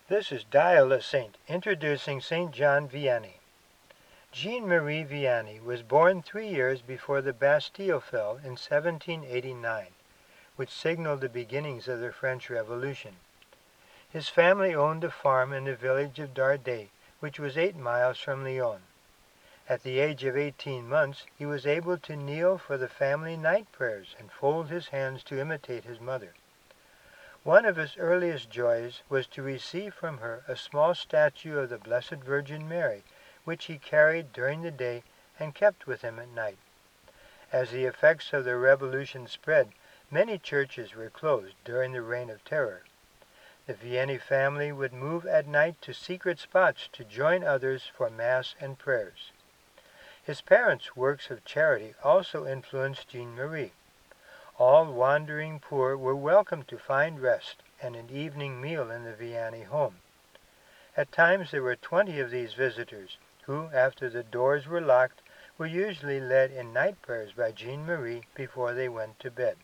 This is Dial a Saint, introducing St. John Vianney. Jean-Marie Vianney was born 3 years before the Bastille fell in 1789, which signaled the beginnings of the French Revolution. His family owned a farm in the village of Dardet, which was 8 miles from Lyon. At the age of 18 months, he was able to kneel for the family night prayers and fold his hands to imitate his mother. One of his earliest joys was to receive from her a small statue of the Blessed Virgin Mary, which he carried during the day and kept with him at night. As the effects of the Revolution spread, many churches were closed during the Reign of Terror. The Vianney family would move at night to secret spots to join others for Mass and prayers. His parents' works of charity also influenced Jean-Marie. All wandering poor were welcome to find rest and an evening meal in the Vianney home. At times there were 20 of these visitors, who, after the doors were locked, were usually led in night prayers by Jean-Marie before they went to bed.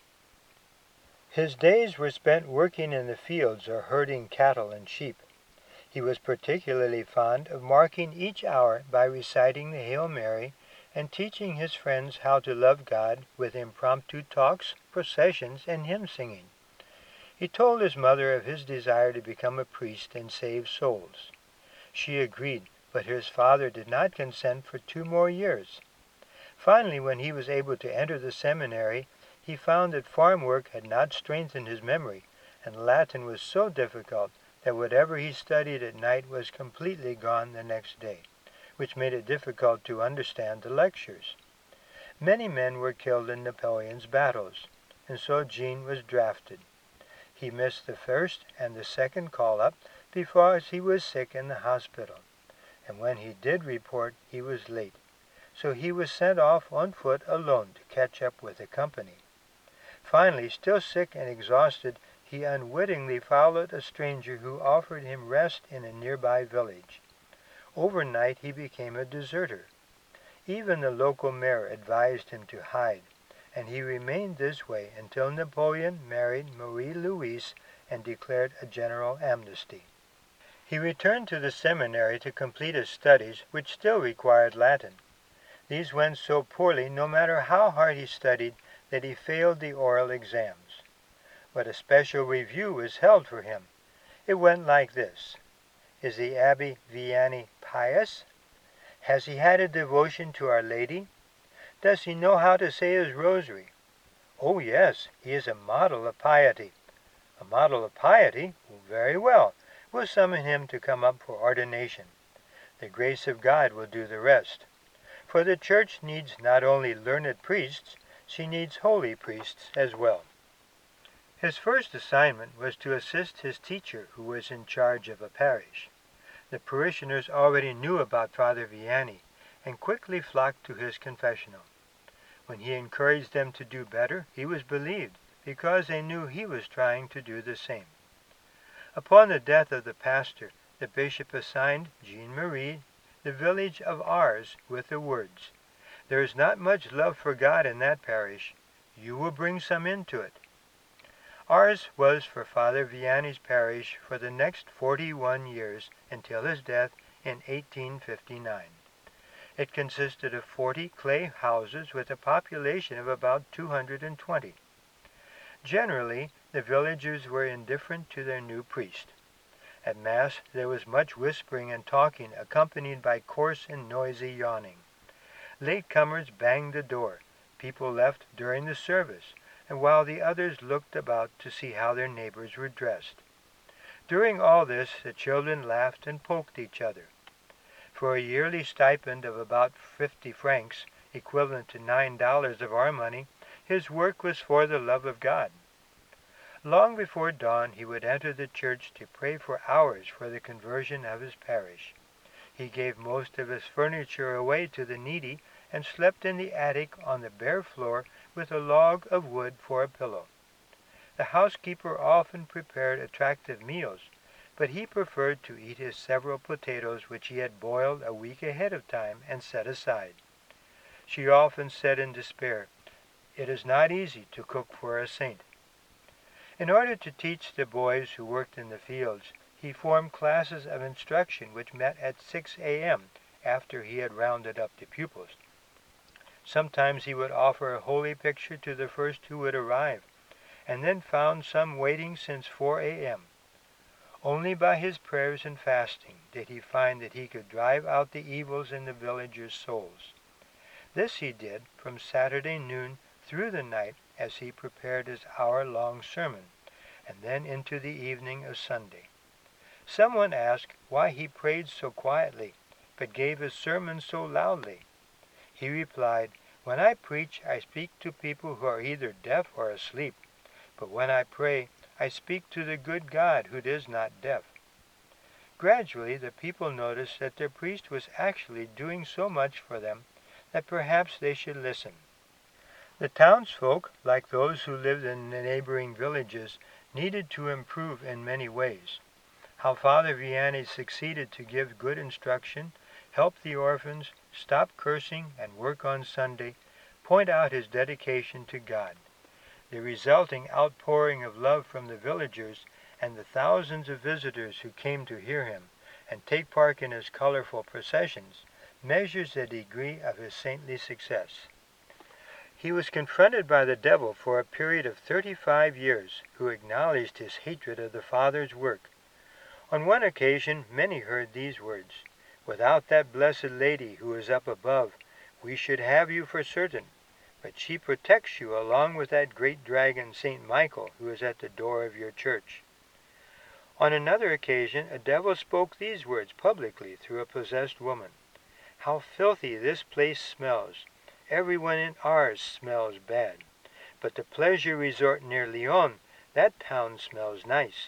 His days were spent working in the fields or herding cattle and sheep. He was particularly fond of marking each hour by reciting the Hail Mary and teaching his friends how to love God with impromptu talks, processions, and hymn singing. He told his mother of his desire to become a priest and save souls. She agreed, but his father did not consent for 2 more years. Finally, when he was able to enter the seminary, he found that farm work had not strengthened his memory, and Latin was so difficult that whatever he studied at night was completely gone the next day, which made it difficult to understand the lectures. Many men were killed in Napoleon's battles, and so Jean was drafted. He missed the first and the second call-up because he was sick in the hospital, and when he did report, he was late. So he was sent off on foot alone to catch up with the company. Finally, still sick and exhausted, he unwittingly followed a stranger who offered him rest in a nearby village. Overnight he became a deserter. Even the local mayor advised him to hide, and he remained this way until Napoleon married Marie-Louise and declared a general amnesty. He returned to the seminary to complete his studies, which still required Latin. These went so poorly, no matter how hard he studied, that he failed the oral exams. But a special review was held for him. It went like this. Is the Abbé Vianney pious? Has he had a devotion to Our Lady? Does he know how to say his rosary? Oh yes, he is a model of piety. A model of piety? Very well. We'll summon him to come up for ordination. The grace of God will do the rest. For the Church needs not only learned priests, she needs holy priests as well. His first assignment was to assist his teacher, who was in charge of a parish. The parishioners already knew about Father Vianney and quickly flocked to his confessional. When he encouraged them to do better, he was believed, because they knew he was trying to do the same. Upon the death of the pastor, the bishop assigned Jean-Marie the village of Ars with the words, "There is not much love for God in that parish. You will bring some into it." Ars was for Father Vianney's parish for the next 41 years until his death in 1859. It consisted of 40 clay houses with a population of about 220. Generally, the villagers were indifferent to their new priest. At Mass, there was much whispering and talking, accompanied by coarse and noisy yawning. Latecomers banged the door. People left during the service, and while the others looked about to see how their neighbors were dressed. During all this, the children laughed and poked each other. For a yearly stipend of about 50 francs, equivalent to $9 of our money, his work was for the love of God. Long before dawn, he would enter the church to pray for hours for the conversion of his parish. He gave most of his furniture away to the needy and slept in the attic on the bare floor with a log of wood for a pillow. The housekeeper often prepared attractive meals, but he preferred to eat his several potatoes which he had boiled a week ahead of time and set aside. She often said in despair, "It is not easy to cook for a saint." In order to teach the boys who worked in the fields, he formed classes of instruction which met at 6 a.m. after he had rounded up the pupils. Sometimes he would offer a holy picture to the first who would arrive, and then found some waiting since 4 a.m. Only by his prayers and fasting did he find that he could drive out the evils in the villagers' souls. This he did from Saturday noon through the night as he prepared his hour-long sermon, and then into the evening of Sunday. Someone asked why he prayed so quietly, but gave his sermon so loudly. He replied, "When I preach, I speak to people who are either deaf or asleep, but when I pray, I speak to the good God who is not deaf." Gradually, the people noticed that their priest was actually doing so much for them that perhaps they should listen. The townsfolk, like those who lived in the neighboring villages, needed to improve in many ways. How Father Vianney succeeded to give good instruction, help the orphans, stop cursing, and work on Sunday point out his dedication to God. The resulting outpouring of love from the villagers and the thousands of visitors who came to hear him and take part in his colorful processions measures the degree of his saintly success. He was confronted by the devil for a period of 35 years, who acknowledged his hatred of the Father's work. On one occasion many heard these words, "Without that blessed lady who is up above, we should have you for certain, but she protects you along with that great dragon St. Michael who is at the door of your church." On another occasion a devil spoke these words publicly through a possessed woman, "How filthy this place smells! Everyone in Ars smells bad. But the pleasure resort near Lyon, that town smells nice."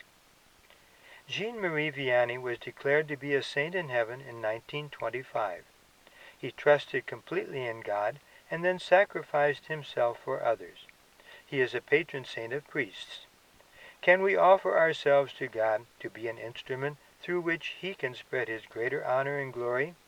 Jean-Marie Vianney was declared to be a saint in heaven in 1925. He trusted completely in God and then sacrificed himself for others. He is a patron saint of priests. Can we offer ourselves to God to be an instrument through which he can spread his greater honor and glory?